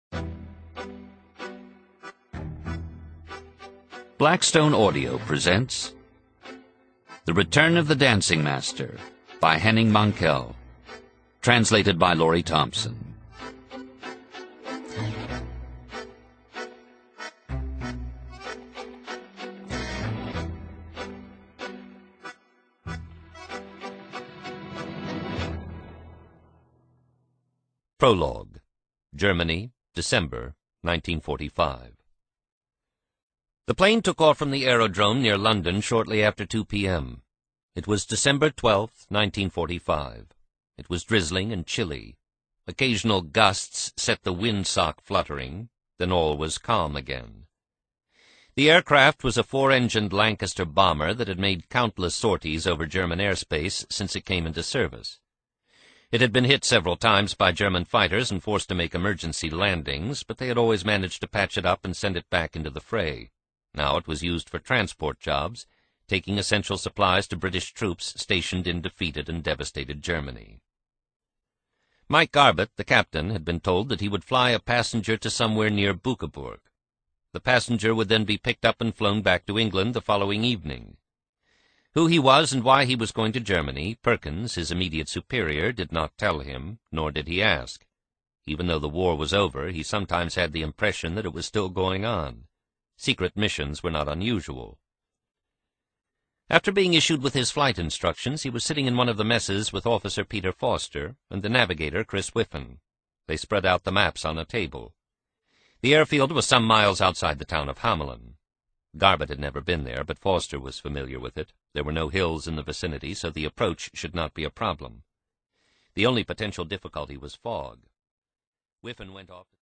Blackstone Audio presents The Return of the Dancing Master by Henning Mankell, translated by Laurie Thompson. Prologue. Germany, December 1945. The plane took off from the aerodrome near London shortly after 2 p.m. It was December 12, 1945. It was drizzling and chilly. Occasional gusts set the windsock fluttering, then all was calm again. The aircraft was a 4-engined Lancaster bomber that had made countless sorties over German airspace since it came into service. It had been hit several times by German fighters and forced to make emergency landings, but they had always managed to patch it up and send it back into the fray. Now it was used for transport jobs, taking essential supplies to British troops stationed in defeated and devastated Germany. Mike Garbett, the captain, had been told that he would fly a passenger to somewhere near Buckeburg. The passenger would then be picked up and flown back to England the following evening. Who he was and why he was going to Germany, Perkins, his immediate superior, did not tell him, nor did he ask. Even though the war was over, he sometimes had the impression that it was still going on. Secret missions were not unusual. After being issued with his flight instructions, he was sitting in one of the messes with Officer Peter Foster and the navigator Chris Whiffen. They spread out the maps on a table. The airfield was some miles outside the town of Hamelin. Garbett had never been there, but Foster was familiar with it. There were no hills in the vicinity, so the approach should not be a problem. The only potential difficulty was fog. Whiffen went off.